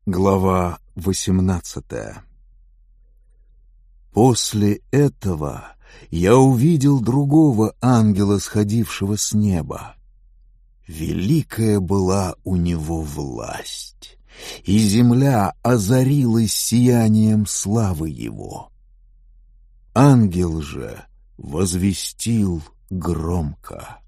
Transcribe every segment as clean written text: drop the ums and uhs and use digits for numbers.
Глава 18. После этого я увидел другого ангела, сходившего с неба. Великая была у него власть, и земля озарилась сиянием славы его. Ангел же возвестил громко: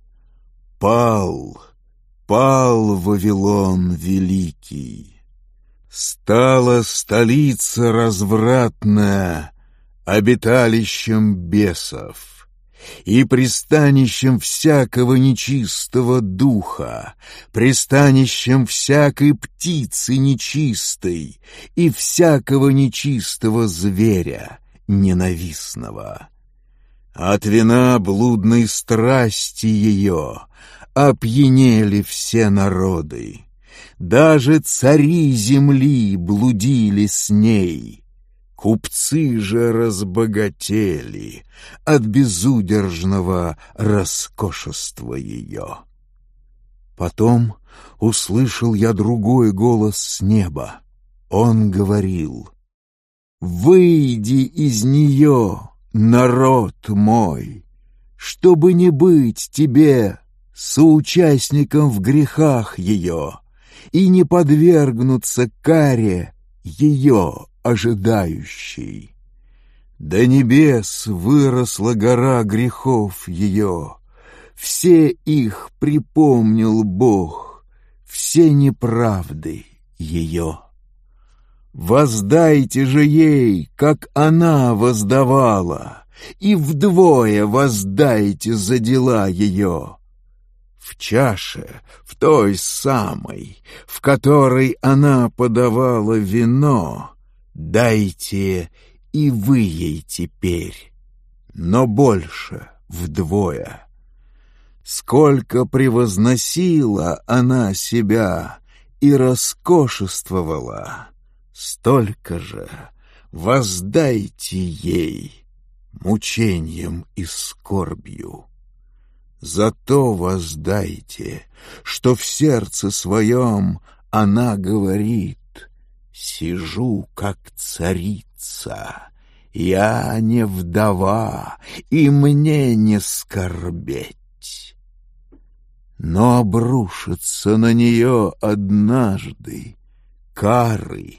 «Пал, пал Вавилон великий! Стала столица развратная обиталищем бесов и пристанищем всякого нечистого духа, пристанищем всякой птицы нечистой и всякого нечистого зверя ненавистного. От вина блудной страсти ее опьянели все народы. Даже цари земли блудили с ней. Купцы же разбогатели от безудержного роскошества ее». Потом услышал я другой голос с неба. Он говорил: «Выйди из нее, народ мой, чтобы не быть тебе соучастником в грехах ее и не подвергнуться каре ее ожидающей. До небес выросла гора грехов ее, все их припомнил Бог, все неправды ее. Воздайте же ей, как она воздавала, и вдвое воздайте за дела ее. В чаше, в той самой, в которой она подавала вино, дайте и вы ей теперь, но больше вдвое. Сколько превозносила она себя и роскошествовала, столько же воздайте ей мучением и скорбью. Зато воздайте, что в сердце своем она говорит: сижу, как царица, я не вдова, и мне не скорбеть. Но обрушится на нее однажды кары,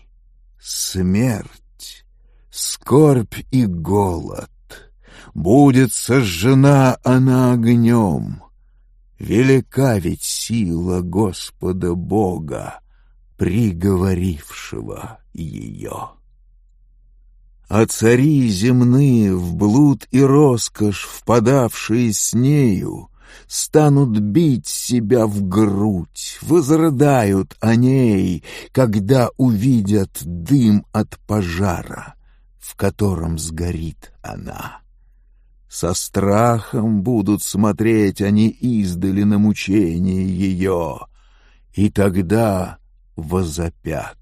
смерть, скорбь и голод. Будет сожжена она огнем. Велика ведь сила Господа Бога, приговорившего ее. А цари земные, в блуд и роскошь впадавшие с нею, станут бить себя в грудь, возрыдают о ней, когда увидят дым от пожара, в котором сгорит она. Со страхом будут смотреть они издали на мучение ее, и тогда возопят: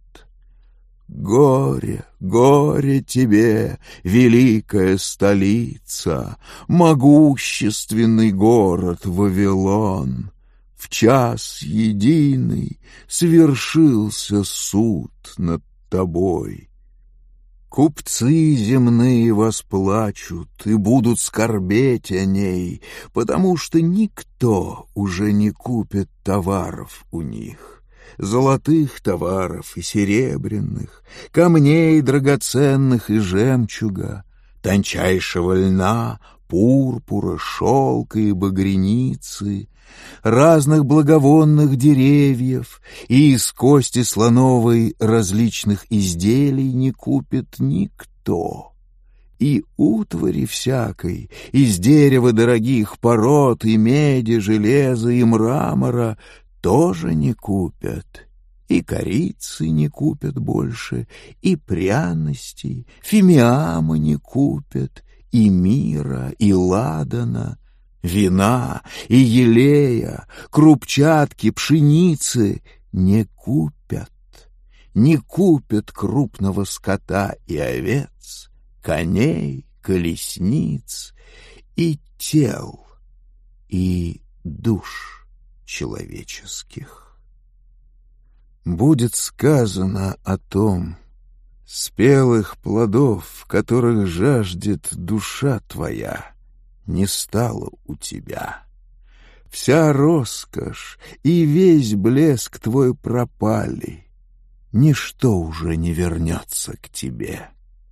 «Горе, горе тебе, великая столица, могущественный город Вавилон! В час единый свершился суд над тобой. Купцы земные восплачут и будут скорбеть о ней, потому что никто уже не купит товаров у них, золотых товаров и серебряных, камней драгоценных и жемчуга, тончайшего льна, пурпура, шелка и багряницы, разных благовонных деревьев и из кости слоновой различных изделий не купит никто. И утвари всякой, из дерева дорогих пород, и меди, железа, и мрамора тоже не купят, и корицы не купят больше, и пряностей, фимиама не купят, и мира, и ладана, вина и елея, крупчатки, пшеницы не купят. Не купят крупного скота и овец, коней, колесниц и тел, и душ человеческих. будет сказано о том, спелых плодов, которых жаждет душа твоя, не стало у тебя. Вся роскошь и весь блеск твой пропали, ничто уже не вернется к тебе.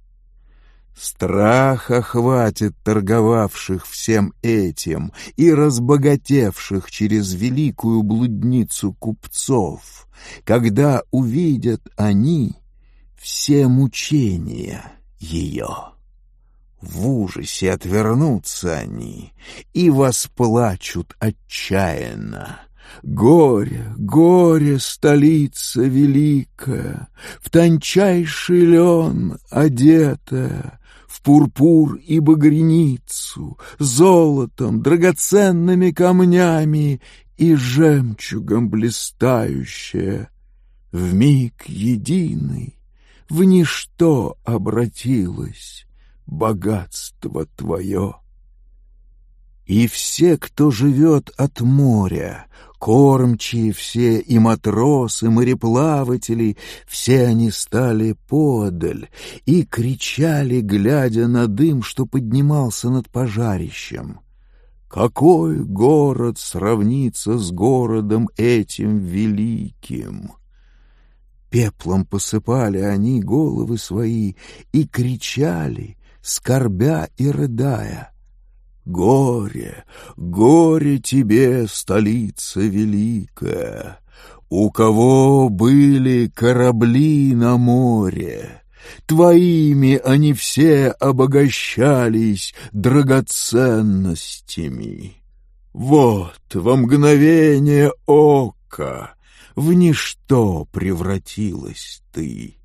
Страх охватит торговавших всем этим и разбогатевших через великую блудницу купцов, когда увидят они все мучения ее. В ужасе отвернутся они и восплачут отчаянно. Горе, горе, столица великая, в тончайший лен одетая, в пурпур и багряницу, золотом, драгоценными камнями и жемчугом блистающая, вмиг единый в ничто обратилось богатство твое. И все, кто живет от моря, кормчие все, и матросы, мореплаватели, все они стали подаль и кричали, глядя на дым, что поднимался над пожарищем: «Какой город сравнится с городом этим великим?» Пеплом посыпали они головы свои и кричали, скорбя и рыдая: «Горе, горе тебе, столица великая! У кого были корабли на море, твоими они все обогащались драгоценностями. Вот во мгновение ока в ничто превратилась ты.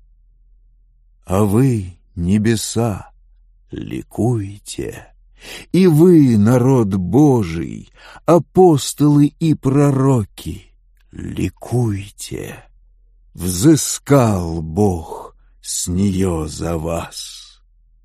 А вы, небеса, ликуйте, и вы, народ Божий, апостолы и пророки, ликуйте. Взыскал Бог с нее за вас.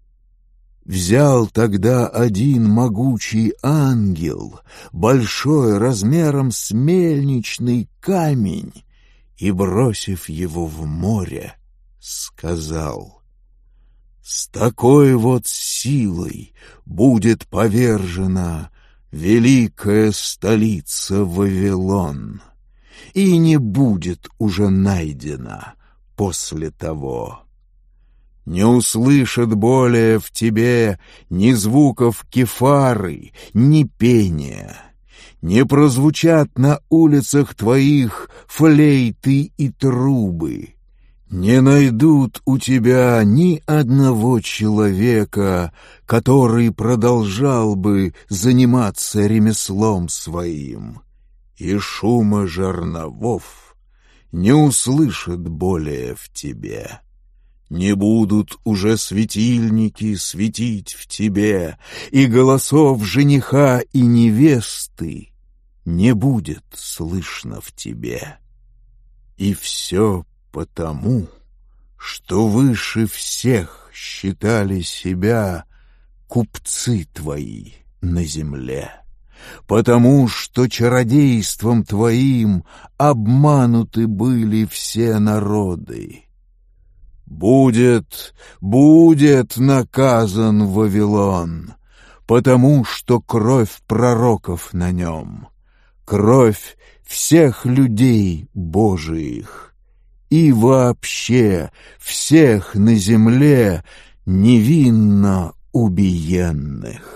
Взял тогда один могучий ангел, большой размером с мельничный камень, и, бросив его в море, сказал: «С такой вот силой будет повержена великая столица Вавилон, и не будет уже найдена после того. Не услышат более в тебе ни звуков кефары, ни пения, не прозвучат на улицах твоих флейты и трубы, не найдут у тебя ни одного человека, который продолжал бы заниматься ремеслом своим, и шума жерновов не услышат более в тебе. Не будут уже светильники светить в тебе, и голосов жениха и невесты не будет слышно в тебе. И все потому, что выше всех считали себя купцы твои на земле, потому что чародейством твоим обмануты были все народы. Будет наказан Вавилон, потому что кровь пророков на нем, кровь всех людей Божиих и вообще всех на земле невинно убиенных».